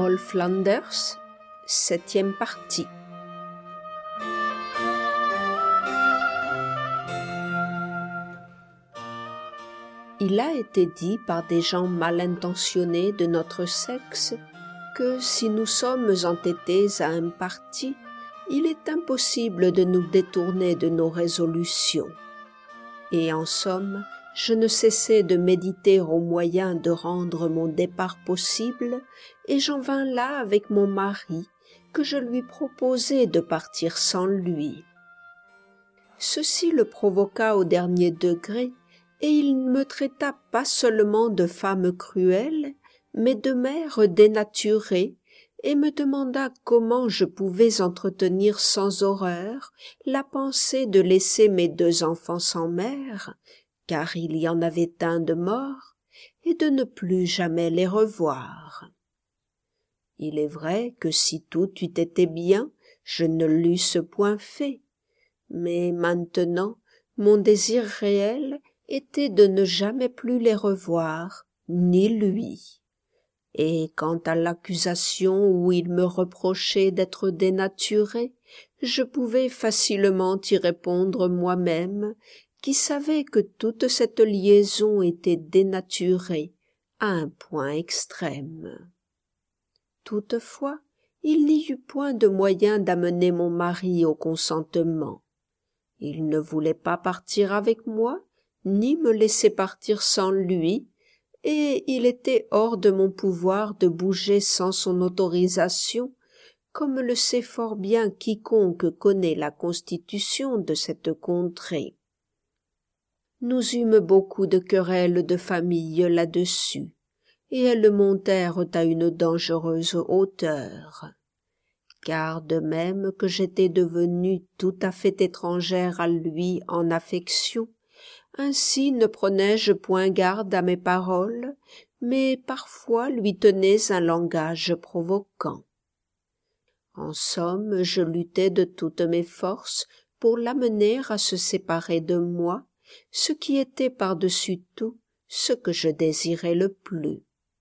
Paul Flanders, 7e partie. Il a été dit par des gens mal intentionnés de notre sexe que si nous sommes entêtés à un parti, il est impossible de nous détourner de nos résolutions. Et en somme, je ne cessais de méditer au moyen de rendre mon départ possible, et j'en vins là avec mon mari, que je lui proposai de partir sans lui. Ceci le provoqua au dernier degré, et il me traita pas seulement de femme cruelle, mais de mère dénaturée, et me demanda comment je pouvais entretenir sans horreur la pensée de laisser mes 2 enfants sans mère, car il y en avait un de mort, et de ne plus jamais les revoir. Il est vrai que si tout eût été bien, je ne l'eusse point fait, mais maintenant mon désir réel était de ne jamais plus les revoir, ni lui. Et quant à l'accusation où il me reprochait d'être dénaturé, je pouvais facilement y répondre moi-même, qui savais que toute cette liaison était dénaturée à un point extrême. Toutefois, il n'y eut point de moyen d'amener mon mari au consentement. Il ne voulait pas partir avec moi, ni me laisser partir sans lui, et il était hors de mon pouvoir de bouger sans son autorisation, comme le sait fort bien quiconque connaît la constitution de cette contrée. Nous eûmes beaucoup de querelles de famille là-dessus, et elles montèrent à une dangereuse hauteur. Car de même que j'étais devenue tout à fait étrangère à lui en affection, ainsi ne prenais-je point garde à mes paroles, mais parfois lui tenais un langage provoquant. En somme, je luttais de toutes mes forces pour l'amener à se séparer de moi, ce qui était par-dessus tout ce que je désirais le plus.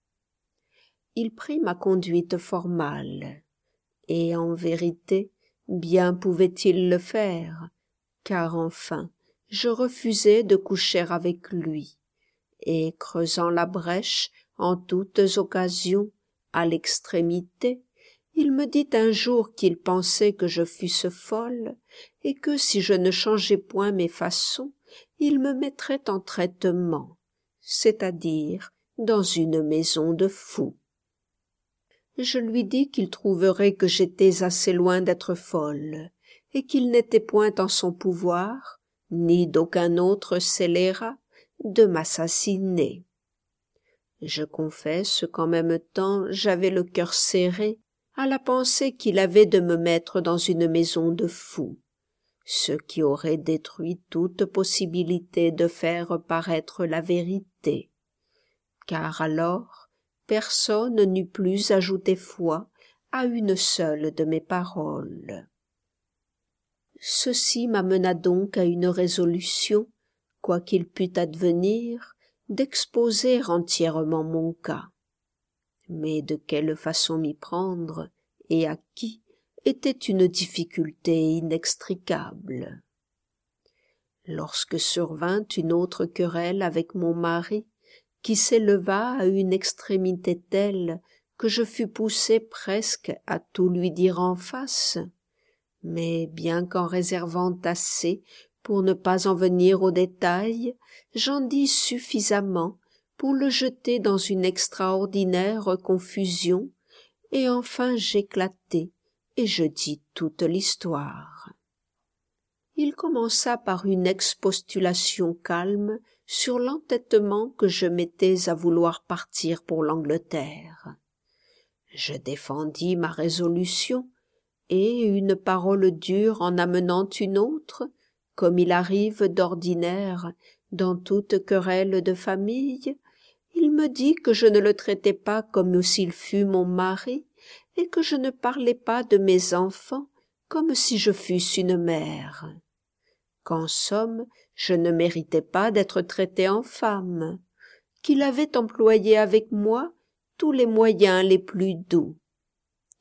Il prit ma conduite fort mal, et en vérité, bien pouvait-il le faire, car enfin, je refusai de coucher avec lui, et creusant la brèche en toutes occasions, à l'extrémité, il me dit un jour qu'il pensait que je fusse folle, et que si je ne changeais point mes façons, il me mettrait en traitement, c'est-à-dire dans une maison de fous. Je lui dis qu'il trouverait que j'étais assez loin d'être folle, et qu'il n'était point en son pouvoir, ni d'aucun autre scélérat, de m'assassiner. Je confesse qu'en même temps j'avais le cœur serré à la pensée qu'il avait de me mettre dans une maison de fous, ce qui aurait détruit toute possibilité de faire paraître la vérité, car alors personne n'eût plus ajouté foi à une seule de mes paroles. Ceci m'amena donc à une résolution, quoi qu'il pût advenir, d'exposer entièrement mon cas. Mais de quelle façon m'y prendre, et à qui, était une difficulté inextricable. Lorsque survint une autre querelle avec mon mari, qui s'éleva à une extrémité telle que je fus poussé presque à tout lui dire en face, mais bien qu'en réservant assez pour ne pas en venir aux détails, j'en dis suffisamment pour le jeter dans une extraordinaire confusion, et enfin j'éclatai et je dis toute l'histoire. Il commença par une expostulation calme sur l'entêtement que je mettais à vouloir partir pour l'Angleterre. Je défendis ma résolution, et une parole dure en amenant une autre, comme il arrive d'ordinaire dans toute querelle de famille, il me dit que je ne le traitais pas comme s'il fût mon mari, et que je ne parlais pas de mes enfants comme si je fusse une mère, qu'en somme je ne méritais pas d'être traité en femme, qu'il avait employé avec moi tous les moyens les plus doux,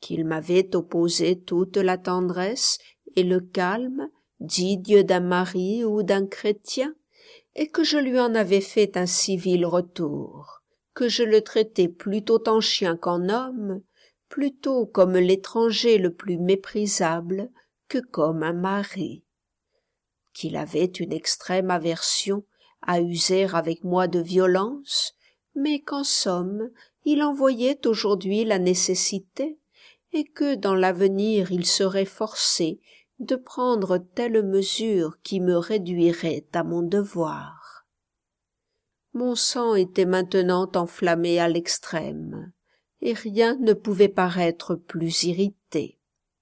qu'il m'avait opposé toute la tendresse et le calme dignes d'un mari ou d'un chrétien, et que je lui en avais fait un si vil retour, que je le traitais plutôt en chien qu'en homme, plutôt comme l'étranger le plus méprisable que comme un mari, qu'il avait une extrême aversion à user avec moi de violence, mais qu'en somme il en voyait aujourd'hui la nécessité, et que dans l'avenir il serait forcé de prendre telle mesure qui me réduirait à mon devoir. Mon sang était maintenant enflammé à l'extrême, et rien ne pouvait paraître plus irrité.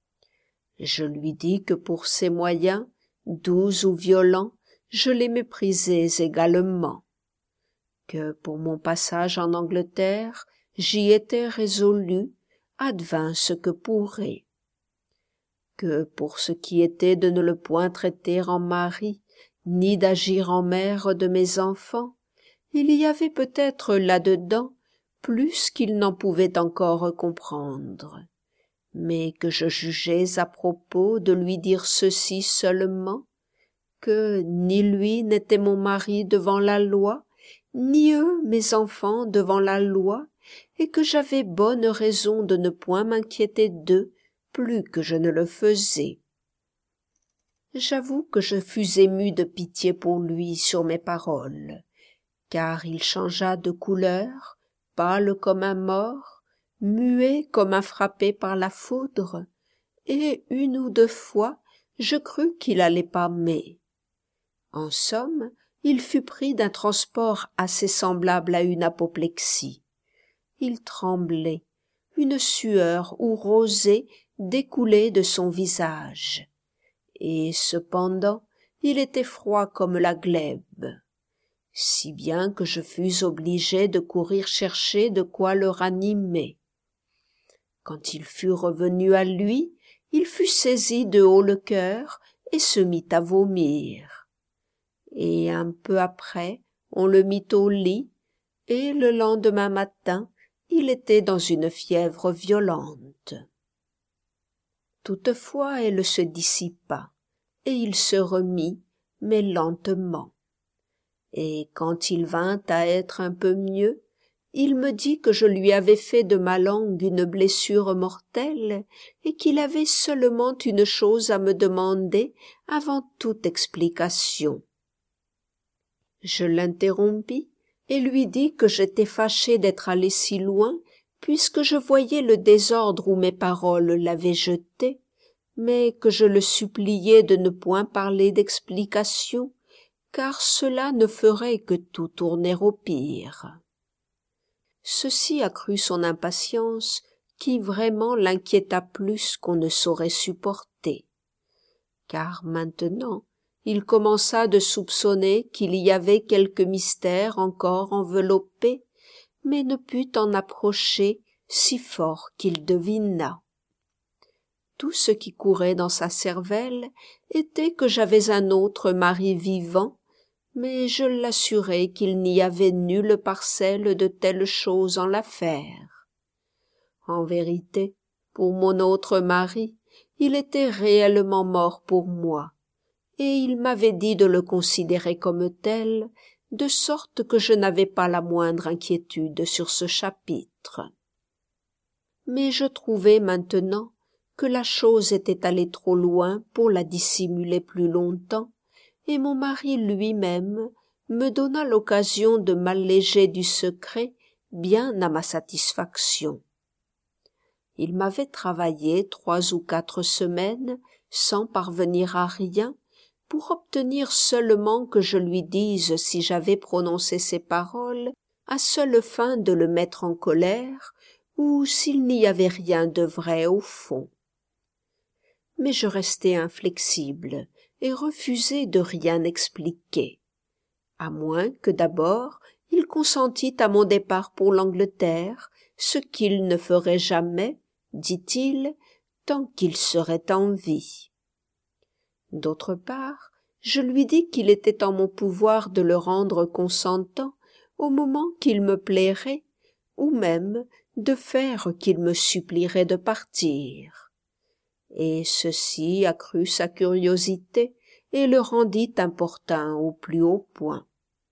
Je lui dis que pour ces moyens, doux ou violents, je les méprisais également, que pour mon passage en Angleterre, j'y étais résolu, advint ce que pourrait, que pour ce qui était de ne le point traiter en mari, ni d'agir en mère de mes enfants, il y avait peut-être là-dedans plus qu'il n'en pouvait encore comprendre, mais que je jugeais à propos de lui dire ceci seulement, que ni lui n'était mon mari devant la loi, ni eux mes enfants devant la loi, et que j'avais bonne raison de ne point m'inquiéter d'eux plus que je ne le faisais. J'avoue que je fus ému de pitié pour lui sur mes paroles, car il changea de couleur, pâle comme un mort, muet comme un frappé par la foudre, et une ou deux fois je crus qu'il allait pâmer. En somme, il fut pris d'un transport assez semblable à une apoplexie. Il tremblait, une sueur ou rosée découlait de son visage, et cependant il était froid comme la glèbe, si bien que je fus obligé de courir chercher de quoi le ranimer. Quand il fut revenu à lui, il fut saisi de haut le cœur et se mit à vomir. Et un peu après, on le mit au lit, et le lendemain matin, il était dans une fièvre violente. Toutefois, elle se dissipa, et il se remit, mais lentement. Et quand il vint à être un peu mieux, il me dit que je lui avais fait de ma langue une blessure mortelle et qu'il avait seulement une chose à me demander avant toute explication. Je l'interrompis et lui dis que j'étais fâché d'être allé si loin puisque je voyais le désordre où mes paroles l'avaient jeté, mais que je le suppliais de ne point parler d'explication, car cela ne ferait que tout tourner au pire. Ceci accrut son impatience, qui vraiment l'inquiéta plus qu'on ne saurait supporter, car maintenant il commença de soupçonner qu'il y avait quelque mystère encore enveloppé, mais ne put en approcher si fort qu'il devinât. Tout ce qui courait dans sa cervelle était que j'avais un autre mari vivant, mais je l'assurai qu'il n'y avait nulle parcelle de telle chose en l'affaire. En vérité, pour mon autre mari, il était réellement mort pour moi, et il m'avait dit de le considérer comme tel, de sorte que je n'avais pas la moindre inquiétude sur ce chapitre. Mais je trouvais maintenant que la chose était allée trop loin pour la dissimuler plus longtemps, et mon mari lui-même me donna l'occasion de m'alléger du secret bien à ma satisfaction. Il m'avait travaillé 3 ou 4 semaines sans parvenir à rien, pour obtenir seulement que je lui dise si j'avais prononcé ces paroles à seule fin de le mettre en colère ou s'il n'y avait rien de vrai au fond. Mais je restai inflexible et refusai de rien expliquer, à moins que d'abord il consentît à mon départ pour l'Angleterre, ce qu'il ne ferait jamais, dit-il, tant qu'il serait en vie. D'autre part, je lui dis qu'il était en mon pouvoir de le rendre consentant au moment qu'il me plairait, ou même de faire qu'il me supplierait de partir. Et ceci accrut sa curiosité et le rendit importun au plus haut point.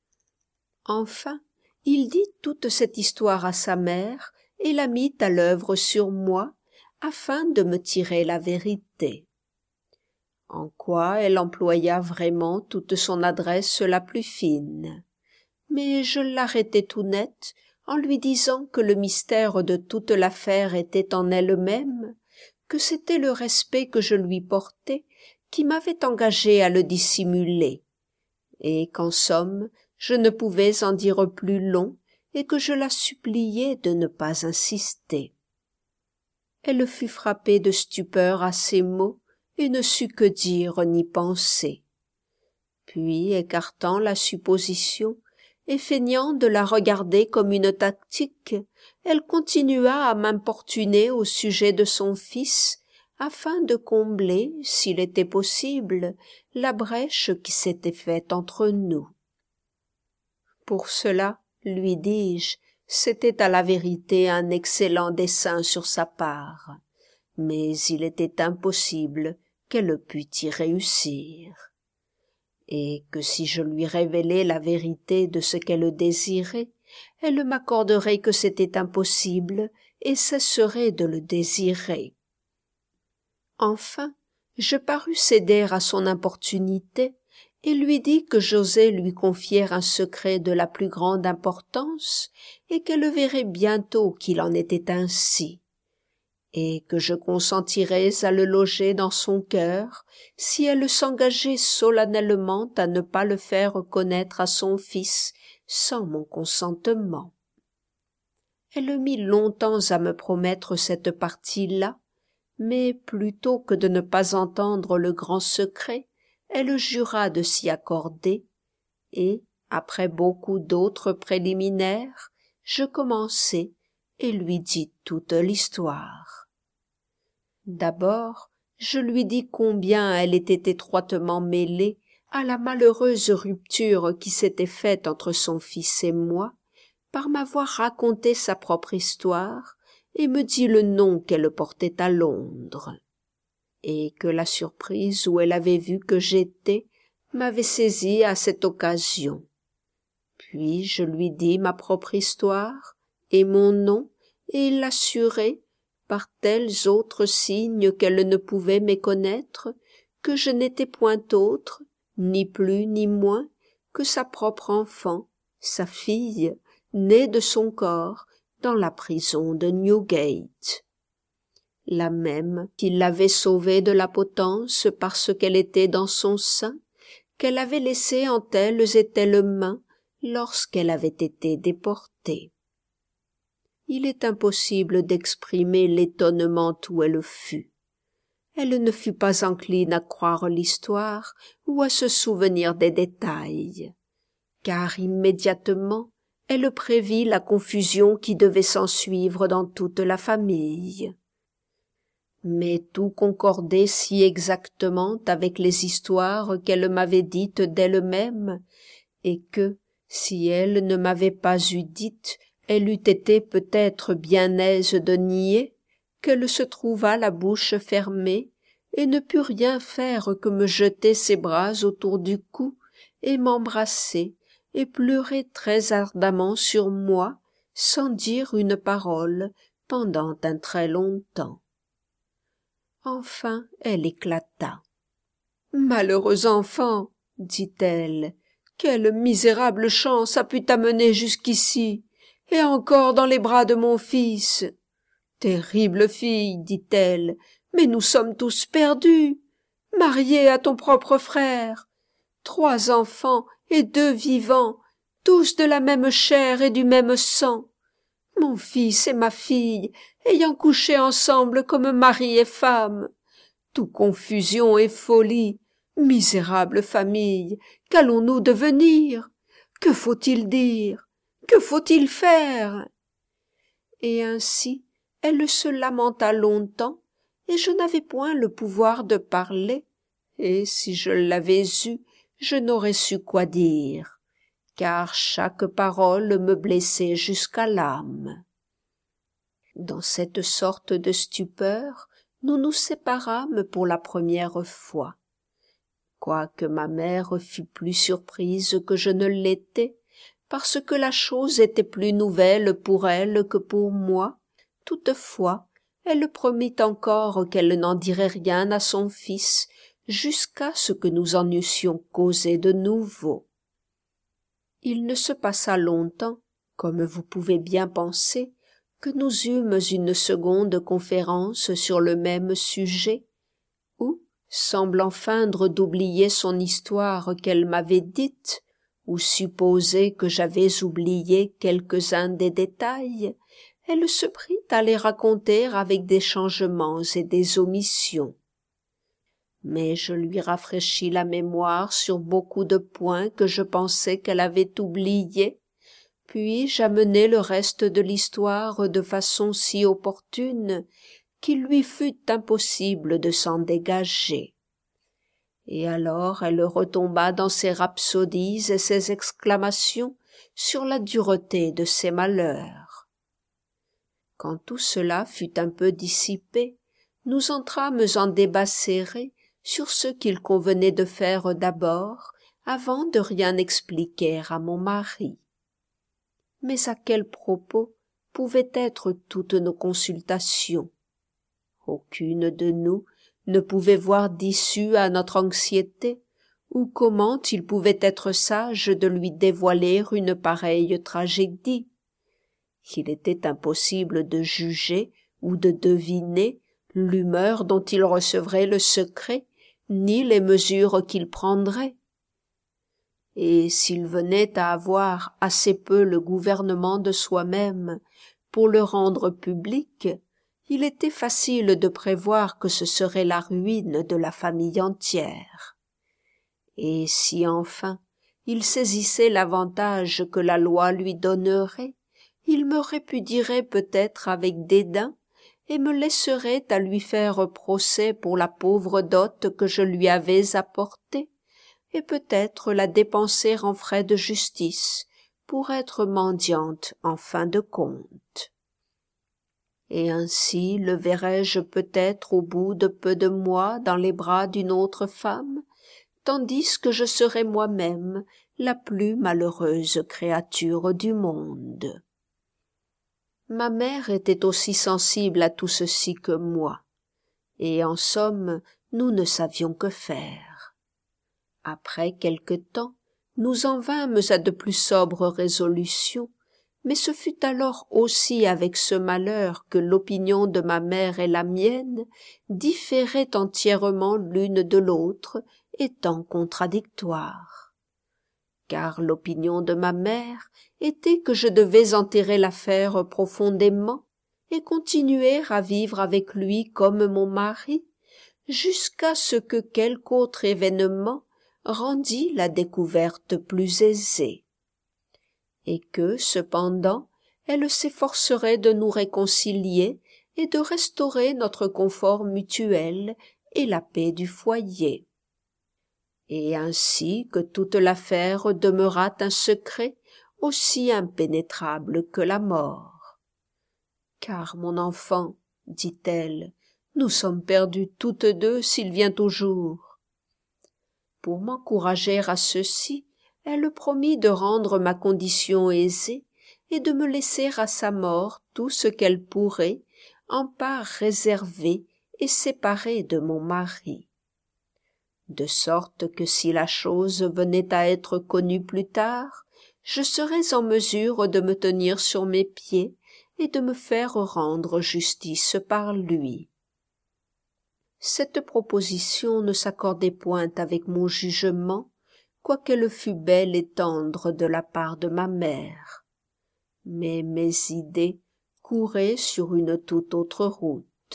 Enfin, il dit toute cette histoire à sa mère et la mit à l'œuvre sur moi, afin de me tirer la vérité. En quoi elle employa vraiment toute son adresse la plus fine. Mais je l'arrêtai tout net, en lui disant que le mystère de toute l'affaire était en elle-même, que c'était le respect que je lui portais qui m'avait engagé à le dissimuler, et qu'en somme, je ne pouvais en dire plus long, et que je la suppliais de ne pas insister. Elle fut frappée de stupeur à ces mots, et ne sut que dire ni penser. Puis, écartant la supposition, et feignant de la regarder comme une tactique, elle continua à m'importuner au sujet de son fils, afin de combler, s'il était possible, la brèche qui s'était faite entre nous. Pour cela, lui dis-je, c'était à la vérité un excellent dessein sur sa part, mais il était impossible qu'elle pût y réussir, et que si je lui révélais la vérité de ce qu'elle désirait, elle m'accorderait que c'était impossible et cesserait de le désirer. Enfin, je parus céder à son importunité et lui dis que j'osais lui confier un secret de la plus grande importance et qu'elle verrait bientôt qu'il en était ainsi, et que je consentirais à le loger dans son cœur si elle s'engageait solennellement à ne pas le faire connaître à son fils sans mon consentement. Elle mit longtemps à me promettre cette partie-là, mais plutôt que de ne pas entendre le grand secret, elle jura de s'y accorder, et, après beaucoup d'autres préliminaires, je commençai et lui dis toute l'histoire. D'abord, je lui dis combien elle était étroitement mêlée à la malheureuse rupture qui s'était faite entre son fils et moi, par m'avoir raconté sa propre histoire, et me dit le nom qu'elle portait à Londres, et que la surprise où elle avait vu que j'étais m'avait saisi à cette occasion. Puis je lui dis ma propre histoire et mon nom, et l'assurai, par tels autres signes qu'elle ne pouvait méconnaître, que je n'étais point autre, ni plus ni moins, que sa propre enfant, sa fille, née de son corps dans la prison de Newgate, la même qui l'avait sauvée de la potence parce qu'elle était dans son sein, qu'elle avait laissée en telles et telles mains lorsqu'elle avait été déportée. Il est impossible d'exprimer l'étonnement où elle fut. Elle ne fut pas encline à croire l'histoire ou à se souvenir des détails, car immédiatement elle prévit la confusion qui devait s'ensuivre dans toute la famille. Mais tout concordait si exactement avec les histoires qu'elle m'avait dites d'elle-même, et que, si elle ne m'avait pas eu dites, elle eût été peut-être bien aise de nier, qu'elle se trouva la bouche fermée, et ne put rien faire que me jeter ses bras autour du cou, et m'embrasser, et pleurer très ardemment sur moi, sans dire une parole, pendant un très long temps. Enfin, elle éclata. « Malheureux enfant, dit-elle, quelle misérable chance a pu t'amener jusqu'ici, et encore dans les bras de mon fils. Terrible fille, dit-elle, mais nous sommes tous perdus, mariée à ton propre frère, 3 enfants et 2 vivants, tous de la même chair et du même sang. Mon fils et ma fille, ayant couché ensemble comme mari et femme. Tout confusion et folie. Misérable famille, qu'allons-nous devenir? Que faut-il dire? Que faut-il faire? » Et ainsi, elle se lamenta longtemps, et je n'avais point le pouvoir de parler, et si je l'avais eu, je n'aurais su quoi dire, car chaque parole me blessait jusqu'à l'âme. Dans cette sorte de stupeur, nous nous séparâmes pour la première fois. Quoique ma mère fût plus surprise que je ne l'étais, parce que la chose était plus nouvelle pour elle que pour moi, toutefois, elle promit encore qu'elle n'en dirait rien à son fils jusqu'à ce que nous en eussions causé de nouveau. Il ne se passa longtemps, comme vous pouvez bien penser, que nous eûmes une seconde conférence sur le même sujet, où, semblant feindre d'oublier son histoire qu'elle m'avait dite, ou supposer que j'avais oublié quelques-uns des détails, elle se prit à les raconter avec des changements et des omissions. Mais je lui rafraîchis la mémoire sur beaucoup de points que je pensais qu'elle avait oubliés, puis j'amenai le reste de l'histoire de façon si opportune qu'il lui fut impossible de s'en dégager. Et alors elle retomba dans ses rhapsodies et ses exclamations sur la dureté de ses malheurs. Quand tout cela fut un peu dissipé, nous entrâmes en débat serré sur ce qu'il convenait de faire d'abord, avant de rien expliquer à mon mari. Mais à quel propos pouvaient être toutes nos consultations? Aucune de nous ne pouvait voir d'issue à notre anxiété, ou comment il pouvait être sage de lui dévoiler une pareille tragédie. Il était impossible de juger ou de deviner l'humeur dont il recevrait le secret, ni les mesures qu'il prendrait. Et s'il venait à avoir assez peu le gouvernement de soi-même pour le rendre public, il était facile de prévoir que ce serait la ruine de la famille entière. Et si enfin il saisissait l'avantage que la loi lui donnerait, il me répudierait peut-être avec dédain et me laisserait à lui faire procès pour la pauvre dot que je lui avais apportée, et peut-être la dépenser en frais de justice pour être mendiante en fin de compte. Et ainsi le verrais-je peut-être au bout de peu de mois dans les bras d'une autre femme, tandis que je serais moi-même la plus malheureuse créature du monde. Ma mère était aussi sensible à tout ceci que moi, et en somme, nous ne savions que faire. Après quelque temps, nous en vînmes à de plus sobres résolutions, mais ce fut alors aussi avec ce malheur que l'opinion de ma mère et la mienne différaient entièrement l'une de l'autre, étant contradictoires. Car l'opinion de ma mère était que je devais enterrer l'affaire profondément et continuer à vivre avec lui comme mon mari, jusqu'à ce que quelque autre événement rendît la découverte plus aisée. Et que, cependant, elle s'efforcerait de nous réconcilier et de restaurer notre confort mutuel et la paix du foyer. Et ainsi que toute l'affaire demeura un secret aussi impénétrable que la mort. Car, mon enfant, dit-elle, nous sommes perdus toutes deux s'il vient au jour. Pour m'encourager à ceci, elle promit de rendre ma condition aisée et de me laisser à sa mort tout ce qu'elle pourrait, en part réservée et séparée de mon mari. De sorte que si la chose venait à être connue plus tard, je serais en mesure de me tenir sur mes pieds et de me faire rendre justice par lui. Cette proposition ne s'accordait point avec mon jugement, quoiqu'elle fût belle et tendre de la part de ma mère. Mais mes idées couraient sur une toute autre route.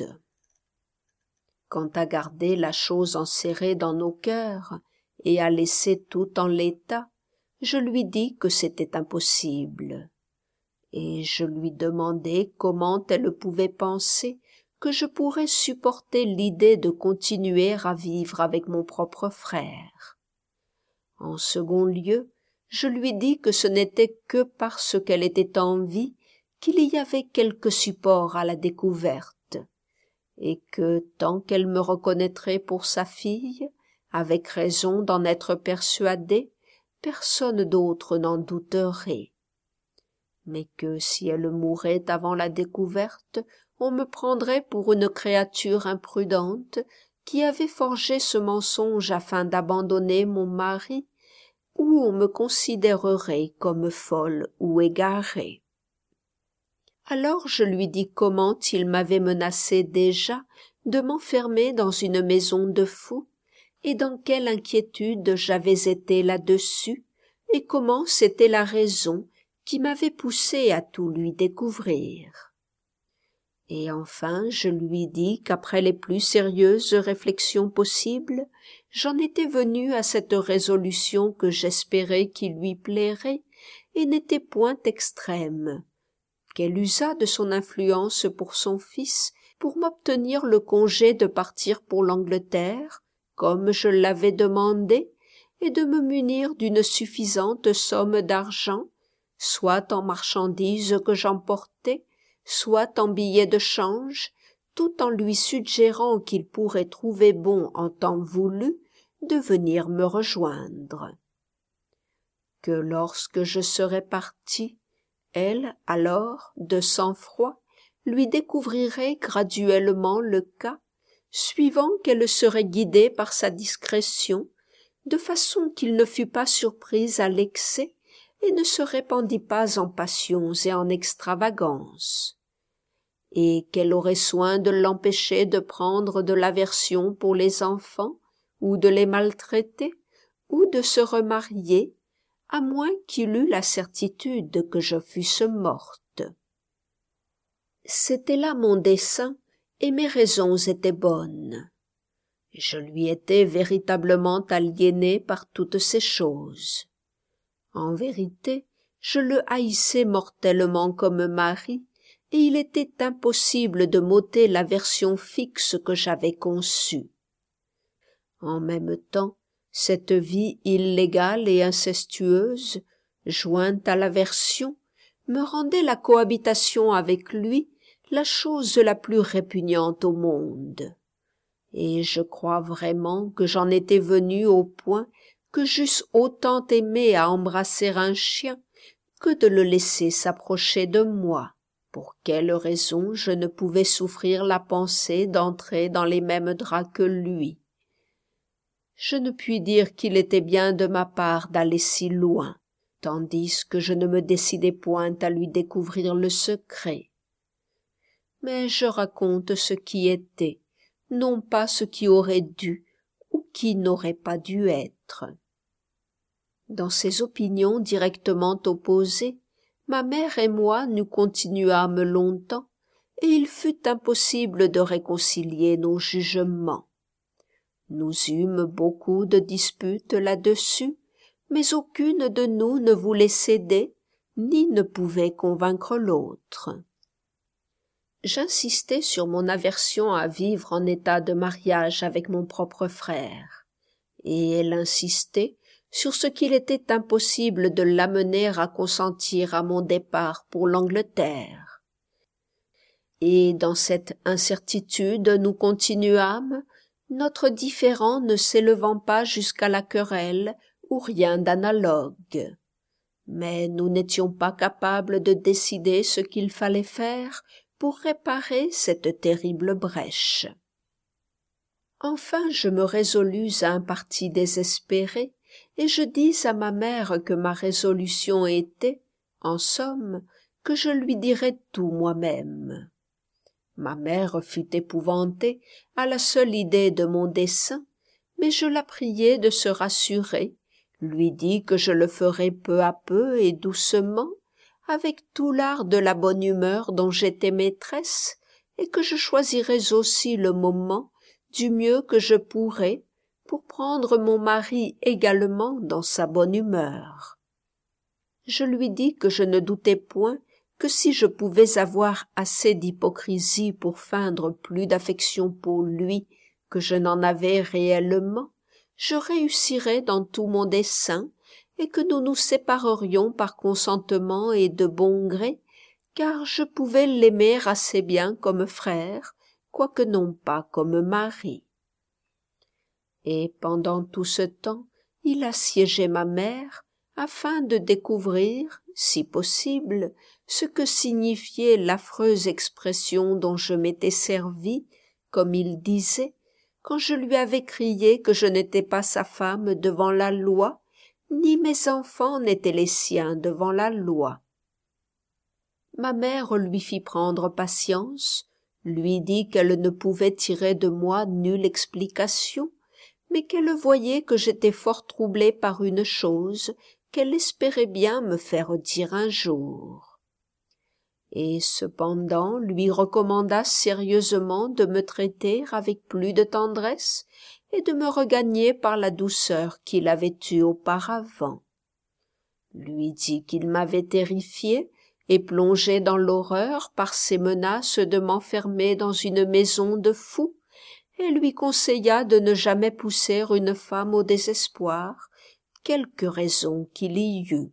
Quant à garder la chose enserrée dans nos cœurs et à laisser tout en l'état, je lui dis que c'était impossible. Et je lui demandai comment elle pouvait penser que je pourrais supporter l'idée de continuer à vivre avec mon propre frère. En second lieu, je lui dis que ce n'était que parce qu'elle était en vie qu'il y avait quelque support à la découverte, et que, tant qu'elle me reconnaîtrait pour sa fille, avec raison d'en être persuadée, personne d'autre n'en douterait. Mais que si elle mourait avant la découverte, on me prendrait pour une créature imprudente qui avait forgé ce mensonge afin d'abandonner mon mari, ou on me considérerait comme folle ou égarée. Alors je lui dis comment il m'avait menacé déjà de m'enfermer dans une maison de fous, et dans quelle inquiétude j'avais été là-dessus, et comment c'était la raison qui m'avait poussé à tout lui découvrir. Et enfin je lui dis qu'après les plus sérieuses réflexions possibles, j'en étais venue à cette résolution que j'espérais qu'il lui plairait, et n'était point extrême, qu'elle usât de son influence pour son fils pour m'obtenir le congé de partir pour l'Angleterre, comme je l'avais demandé, et de me munir d'une suffisante somme d'argent, soit en marchandises que j'emportais, soit en billets de change, tout en lui suggérant qu'il pourrait trouver bon en temps voulu de venir me rejoindre. Que lorsque je serais parti, elle, alors, de sang-froid, lui découvrirait graduellement le cas, suivant qu'elle serait guidée par sa discrétion, de façon qu'il ne fût pas surpris à l'excès et ne se répandît pas en passions et en extravagances, et qu'elle aurait soin de l'empêcher de prendre de l'aversion pour les enfants, ou de les maltraiter, ou de se remarier, à moins qu'il eût la certitude que je fusse morte. C'était là mon dessein, et mes raisons étaient bonnes. Je lui étais véritablement aliéné par toutes ces choses. En vérité, je le haïssais mortellement comme mari, et il était impossible de m'ôter l'aversion fixe que j'avais conçue. En même temps, cette vie illégale et incestueuse, jointe à l'aversion, me rendait la cohabitation avec lui la chose la plus répugnante au monde. Et je crois vraiment que j'en étais venue au point que j'eusse autant aimé à embrasser un chien que de le laisser s'approcher de moi. Pour quelle raison je ne pouvais souffrir la pensée d'entrer dans les mêmes draps que lui. Je ne puis dire qu'il était bien de ma part d'aller si loin, tandis que je ne me décidais point à lui découvrir le secret. Mais je raconte ce qui était, non pas ce qui aurait dû ou qui n'aurait pas dû être. Dans ces opinions directement opposées, ma mère et moi nous continuâmes longtemps, et il fut impossible de réconcilier nos jugements. Nous eûmes beaucoup de disputes là-dessus, mais aucune de nous ne voulait céder, ni ne pouvait convaincre l'autre. J'insistais sur mon aversion à vivre en état de mariage avec mon propre frère, et elle insistait sur ce qu'il était impossible de l'amener à consentir à mon départ pour l'Angleterre. Et dans cette incertitude nous continuâmes, notre différend ne s'élevant pas jusqu'à la querelle ou rien d'analogue. Mais nous n'étions pas capables de décider ce qu'il fallait faire pour réparer cette terrible brèche. Enfin je me résolus à un parti désespéré, et je dis à ma mère que ma résolution était, en somme, que je lui dirais tout moi-même. Ma mère fut épouvantée à la seule idée de mon dessein, mais je la priai de se rassurer, lui dis que je le ferais peu à peu et doucement, avec tout l'art de la bonne humeur dont j'étais maîtresse, et que je choisirais aussi le moment du mieux que je pourrais pour prendre mon mari également dans sa bonne humeur. Je lui dis que je ne doutais point que si je pouvais avoir assez d'hypocrisie pour feindre plus d'affection pour lui que je n'en avais réellement, je réussirais dans tout mon dessein, et que nous nous séparerions par consentement et de bon gré, car je pouvais l'aimer assez bien comme frère, quoique non pas comme mari. Et pendant tout ce temps, il assiégeait ma mère, afin de découvrir, si possible, ce que signifiait l'affreuse expression dont je m'étais servi, comme il disait, quand je lui avais crié que je n'étais pas sa femme devant la loi, ni mes enfants n'étaient les siens devant la loi. Ma mère lui fit prendre patience, lui dit qu'elle ne pouvait tirer de moi nulle explication, mais qu'elle voyait que j'étais fort troublée par une chose qu'elle espérait bien me faire dire un jour. Et cependant lui recommanda sérieusement de me traiter avec plus de tendresse et de me regagner par la douceur qu'il avait eue auparavant. Lui dit qu'il m'avait terrifiée et plongée dans l'horreur par ses menaces de m'enfermer dans une maison de fous, et lui conseilla de ne jamais pousser une femme au désespoir, quelque raison qu'il y eût.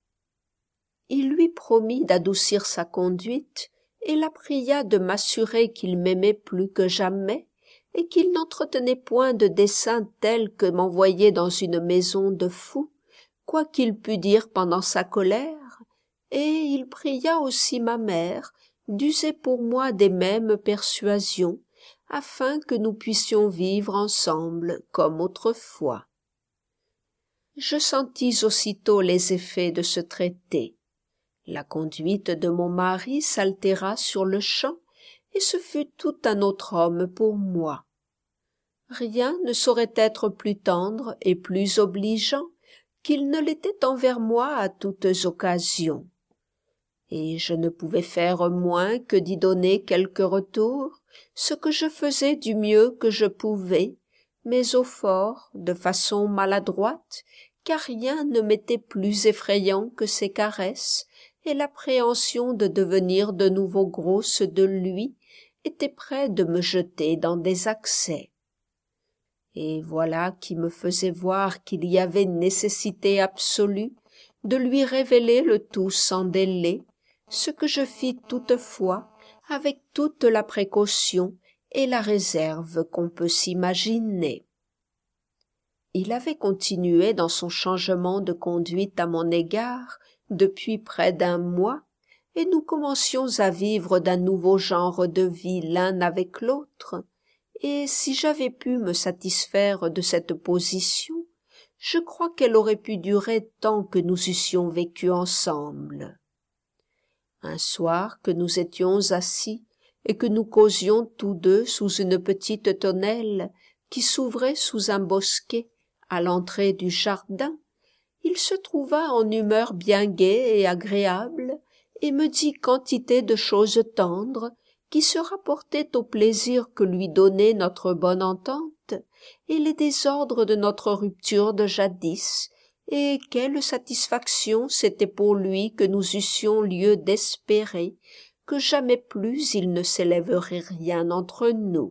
Il lui promit d'adoucir sa conduite et la pria de m'assurer qu'il m'aimait plus que jamais et qu'il n'entretenait point de dessein tel que m'envoyer dans une maison de fous, quoi qu'il pût dire pendant sa colère, et il pria aussi ma mère d'user pour moi des mêmes persuasions, afin que nous puissions vivre ensemble comme autrefois. Je sentis aussitôt les effets de ce traité. La conduite de mon mari s'altéra sur-le-champ, et ce fut tout un autre homme pour moi. Rien ne saurait être plus tendre et plus obligeant qu'il ne l'était envers moi à toutes occasions. Et je ne pouvais faire moins que d'y donner quelque retour, ce que je faisais du mieux que je pouvais, mais au fort, de façon maladroite, car rien ne m'était plus effrayant que ses caresses, et l'appréhension de devenir de nouveau grosse de lui était près de me jeter dans des accès. Et voilà qui me faisait voir qu'il y avait nécessité absolue de lui révéler le tout sans délai, ce que je fis toutefois avec toute la précaution et la réserve qu'on peut s'imaginer. Il avait continué dans son changement de conduite à mon égard depuis près d'un mois, et nous commencions à vivre d'un nouveau genre de vie l'un avec l'autre, et si j'avais pu me satisfaire de cette position, je crois qu'elle aurait pu durer tant que nous eussions vécu ensemble. Un soir que nous étions assis et que nous causions tous deux sous une petite tonnelle qui s'ouvrait sous un bosquet à l'entrée du jardin, il se trouva en humeur bien gaie et agréable et me dit quantité de choses tendres qui se rapportaient au plaisir que lui donnait notre bonne entente et les désordres de notre rupture de jadis, et quelle satisfaction c'était pour lui que nous eussions lieu d'espérer que jamais plus il ne s'élèverait rien entre nous.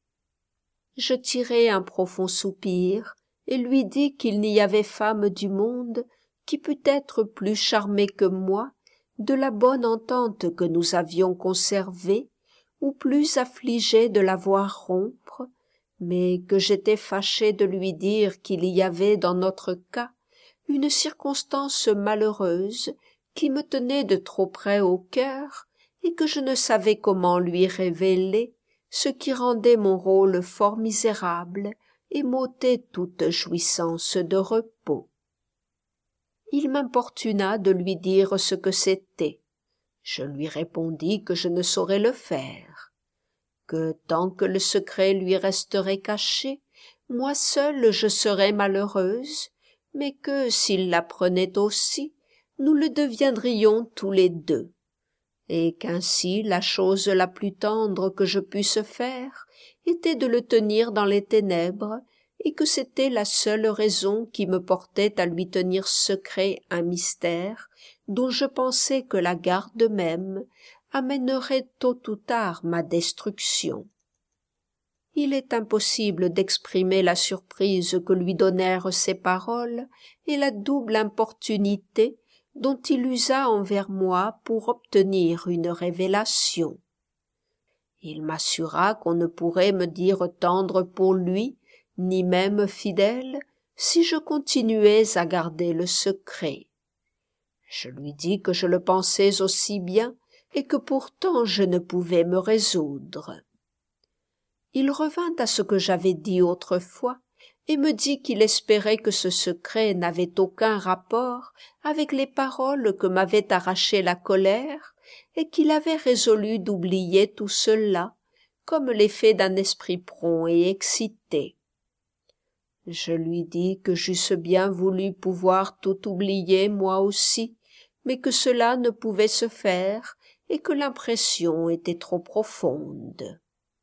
Je tirai un profond soupir et lui dis qu'il n'y avait femme du monde qui pût être plus charmée que moi de la bonne entente que nous avions conservée, ou plus affligée de la voir rompre, mais que j'étais fâché de lui dire qu'il y avait dans notre cas une circonstance malheureuse qui me tenait de trop près au cœur et que je ne savais comment lui révéler, ce qui rendait mon rôle fort misérable et m'ôtait toute jouissance de repos. Il m'importuna de lui dire ce que c'était. Je lui répondis que je ne saurais le faire, que tant que le secret lui resterait caché, moi seule je serais malheureuse, mais que s'il l'apprenait aussi, nous le deviendrions tous les deux, et qu'ainsi la chose la plus tendre que je pusse faire était de le tenir dans les ténèbres, et que c'était la seule raison qui me portait à lui tenir secret un mystère dont je pensais que la garde même amènerait tôt ou tard ma destruction. Il est impossible d'exprimer la surprise que lui donnèrent ces paroles et la double importunité dont il usa envers moi pour obtenir une révélation. Il m'assura qu'on ne pourrait me dire tendre pour lui, ni même fidèle, si je continuais à garder le secret. Je lui dis que je le pensais aussi bien et que pourtant je ne pouvais me résoudre. Il revint à ce que j'avais dit autrefois et me dit qu'il espérait que ce secret n'avait aucun rapport avec les paroles que m'avait arrachées la colère et qu'il avait résolu d'oublier tout cela, comme l'effet d'un esprit prompt et excité. Je lui dis que j'eusse bien voulu pouvoir tout oublier moi aussi, mais que cela ne pouvait se faire et que l'impression était trop profonde.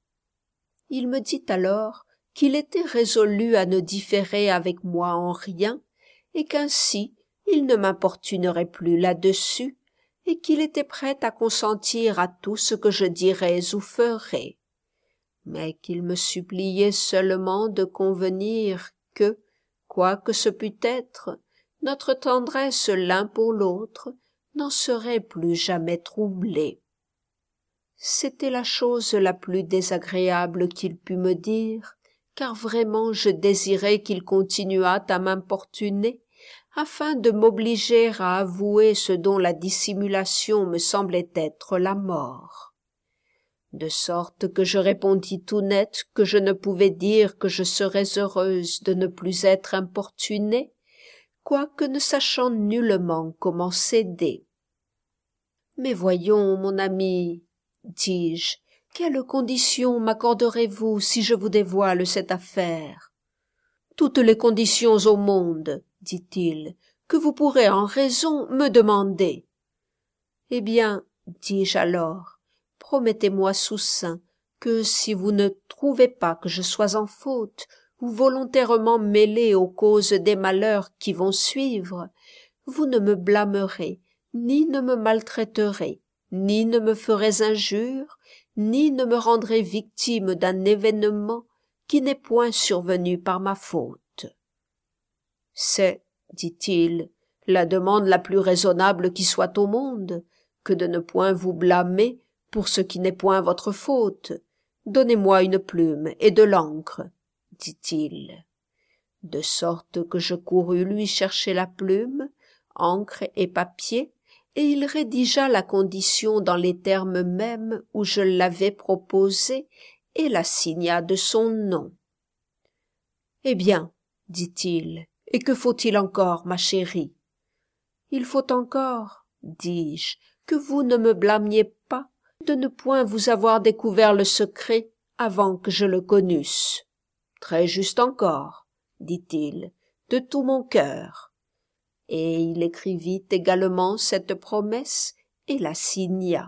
Il me dit alors qu'il était résolu à ne différer avec moi en rien et qu'ainsi il ne m'importunerait plus là-dessus et qu'il était prêt à consentir à tout ce que je dirais ou ferais, mais qu'il me suppliait seulement de convenir que, quoi que ce pût être, notre tendresse l'un pour l'autre n'en serait plus jamais troublée. C'était la chose la plus désagréable qu'il pût me dire, car vraiment je désirais qu'il continuât à m'importuner, afin de m'obliger à avouer ce dont la dissimulation me semblait être la mort. De sorte que je répondis tout net que je ne pouvais dire que je serais heureuse de ne plus être importunée, quoique ne sachant nullement comment céder. « Mais voyons, mon ami, dis-je, quelles conditions m'accorderez-vous si je vous dévoile cette affaire ? » « Toutes les conditions au monde, dit-il, que vous pourrez en raison me demander. »« Eh bien, dis-je alors, promettez-moi sous seing que si vous ne trouvez pas que je sois en faute ou volontairement mêlé aux causes des malheurs qui vont suivre, vous ne me blâmerez, ni ne me maltraiterez, ni ne me ferez injure, ni ne me rendrez victime d'un événement qui n'est point survenu par ma faute. C'est, dit-il, la demande la plus raisonnable qui soit au monde, que de ne point vous blâmer pour ce qui n'est point votre faute. Donnez-moi une plume et de l'encre, dit-il. De sorte que je courus lui chercher la plume, encre et papier, et il rédigea la condition dans les termes mêmes où je l'avais proposée et la signa de son nom. « Eh bien, dit-il, et que faut-il encore, ma chérie ? » « Il faut encore, dis-je, que vous ne me blâmiez pas de ne point vous avoir découvert le secret avant que je le connusse. »« Très juste encore, dit-il, de tout mon cœur. » Et il écrivit également cette promesse et la signa.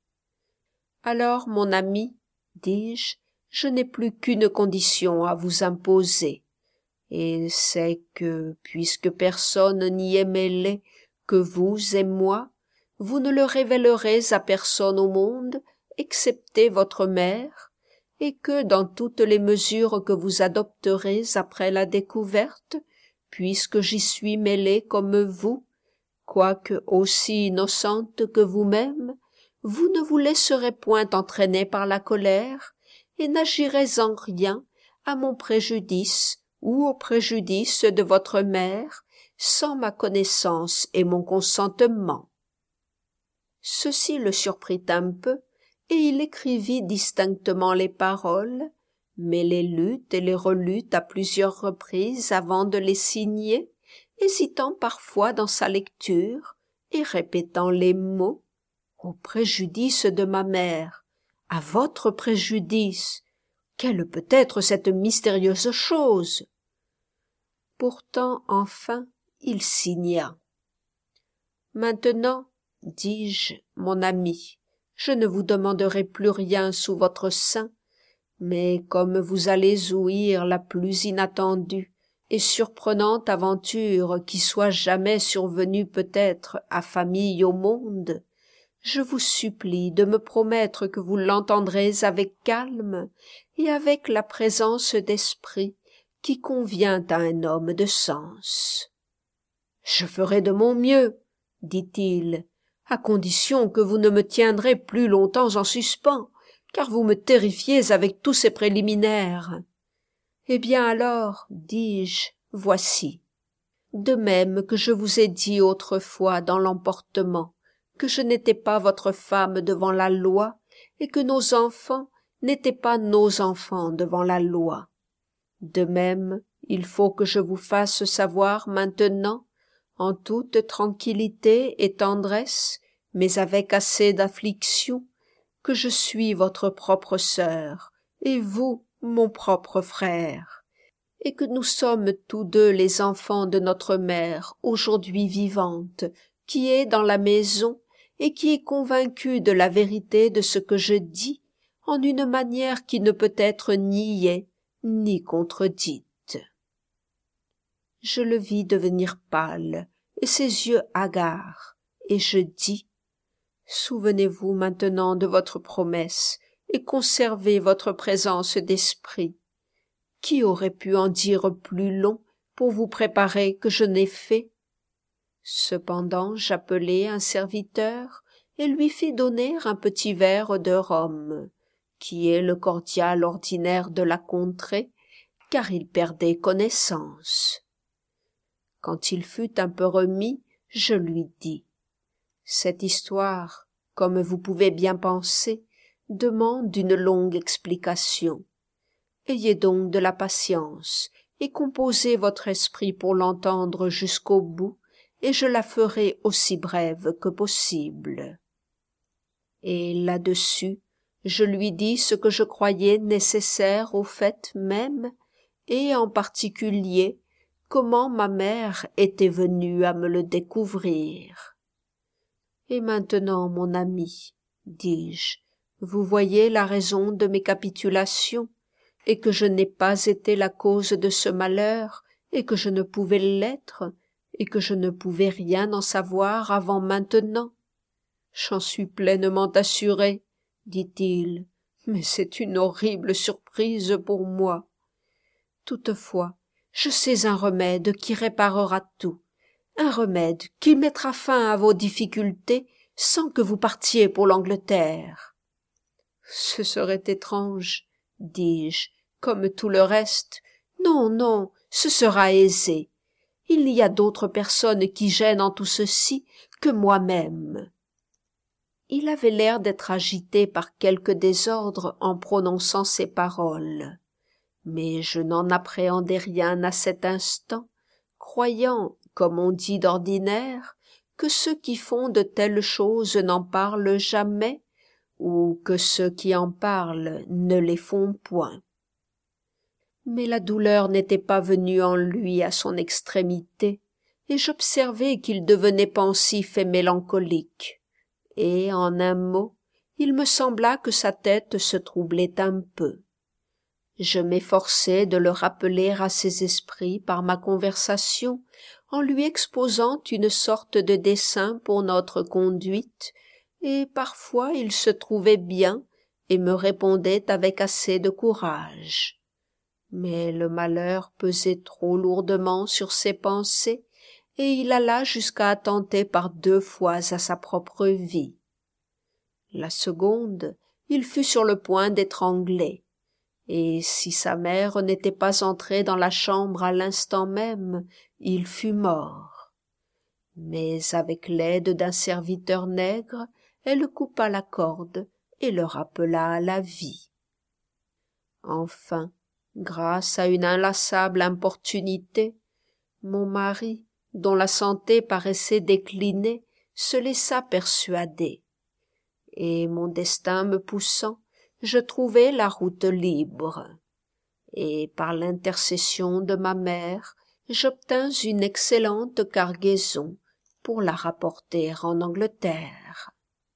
« Alors, mon ami, dis-je, je n'ai plus qu'une condition à vous imposer, et c'est que, puisque personne n'y est mêlé que vous et moi, vous ne le révélerez à personne au monde, excepté votre mère, et que dans toutes les mesures que vous adopterez après la découverte, puisque j'y suis mêlée comme vous, quoique aussi innocente que vous-même, vous ne vous laisserez point entraîner par la colère, et n'agirez en rien à mon préjudice ou au préjudice de votre mère, sans ma connaissance et mon consentement. » Ceci le surprit un peu, et il écrivit distinctement les paroles, mais les lut et les relut à plusieurs reprises avant de les signer, hésitant parfois dans sa lecture et répétant les mots « Au préjudice de ma mère, à votre préjudice, quelle peut être cette mystérieuse chose ?» Pourtant, enfin, il signa. « Maintenant, dis-je, mon ami, je ne vous demanderai plus rien sous votre sein, mais comme vous allez ouïr la plus inattendue et surprenante aventure qui soit jamais survenue peut-être à famille au monde, je vous supplie de me promettre que vous l'entendrez avec calme et avec la présence d'esprit qui convient à un homme de sens. »« Je ferai de mon mieux, dit-il, à condition que vous ne me tiendrez plus longtemps en suspens, car vous me terrifiez avec tous ces préliminaires. Eh bien alors, dis-je, voici. De même que je vous ai dit autrefois dans l'emportement que je n'étais pas votre femme devant la loi et que nos enfants n'étaient pas nos enfants devant la loi. De même, il faut que je vous fasse savoir maintenant, en toute tranquillité et tendresse, mais avec assez d'affliction, que je suis votre propre sœur, et vous, mon propre frère, et que nous sommes tous deux les enfants de notre mère, aujourd'hui vivante, qui est dans la maison et qui est convaincue de la vérité de ce que je dis, en une manière qui ne peut être niée ni contredite. Je le vis devenir pâle, et ses yeux hagards, et je dis « Souvenez-vous maintenant de votre promesse, et conservez votre présence d'esprit. Qui aurait pu en dire plus long pour vous préparer que je n'ai fait ?» Cependant j'appelai un serviteur et lui fis donner un petit verre de rhum, qui est le cordial ordinaire de la contrée, car il perdait connaissance. Quand il fut un peu remis, je lui dis « Cette histoire, comme vous pouvez bien penser, demande une longue explication. Ayez donc de la patience et composez votre esprit pour l'entendre jusqu'au bout, et je la ferai aussi brève que possible. » Et là-dessus, je lui dis ce que je croyais nécessaire au fait même, et en particulier comment ma mère était venue à me le découvrir. « Et maintenant, mon ami, dis-je, vous voyez la raison de mes capitulations, et que je n'ai pas été la cause de ce malheur, et que je ne pouvais l'être, et que je ne pouvais rien en savoir avant maintenant. J'en suis pleinement assuré, dit-il, mais c'est une horrible surprise pour moi. Toutefois, je sais un remède qui réparera tout, un remède qui mettra fin à vos difficultés sans que vous partiez pour l'Angleterre. Ce serait étrange, dis-je, comme tout le reste. Non, non, ce sera aisé. Il n'y a d'autres personnes qui gênent en tout ceci que moi-même. Il avait l'air d'être agité par quelque désordre en prononçant ces paroles. Mais je n'en appréhendais rien à cet instant, croyant, comme on dit d'ordinaire, que ceux qui font de telles choses n'en parlent jamais, ou que ceux qui en parlent ne les font point. Mais la douleur n'était pas venue en lui à son extrémité, et j'observai qu'il devenait pensif et mélancolique, et, en un mot, il me sembla que sa tête se troublait un peu. Je m'efforçai de le rappeler à ses esprits par ma conversation, en lui exposant une sorte de dessein pour notre conduite, et parfois il se trouvait bien et me répondait avec assez de courage. Mais le malheur pesait trop lourdement sur ses pensées, et il alla jusqu'à attenter par 2 fois à sa propre vie. La seconde, il fut sur le point d'étrangler, et si sa mère n'était pas entrée dans la chambre à l'instant même, il fut mort. Mais avec l'aide d'un serviteur nègre, elle coupa la corde et le rappela à la vie. Enfin, grâce à une inlassable importunité, mon mari, dont la santé paraissait décliner, se laissa persuader, et mon destin me poussant, je trouvai la route libre, et par l'intercession de ma mère, j'obtins une excellente cargaison pour la rapporter en Angleterre.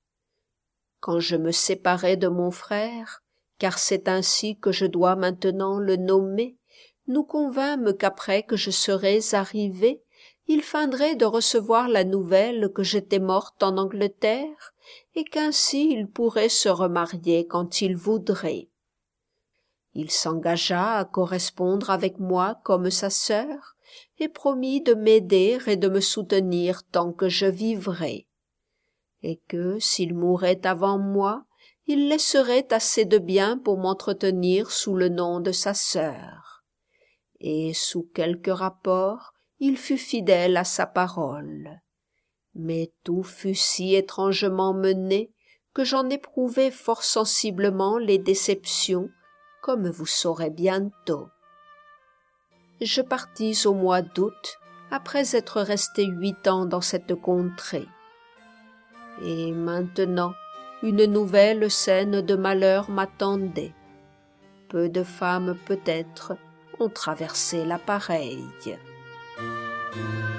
Quand je me séparai de mon frère, car c'est ainsi que je dois maintenant le nommer, nous convînmes qu'après que je serais arrivé, il feindrait de recevoir la nouvelle que j'étais morte en Angleterre, et qu'ainsi il pourrait se remarier quand il voudrait. Il s'engagea à correspondre avec moi comme sa sœur, et promit de m'aider et de me soutenir tant que je vivrais, et que, s'il mourait avant moi, il laisserait assez de biens pour m'entretenir sous le nom de sa sœur. Et sous quelque rapport, il fut fidèle à sa parole. Mais tout fut si étrangement mené que j'en éprouvai fort sensiblement les déceptions, comme vous saurez bientôt. Je partis au mois d'août, après être resté 8 ans dans cette contrée. Et maintenant, une nouvelle scène de malheur m'attendait. Peu de femmes, peut-être, ont traversé la pareille.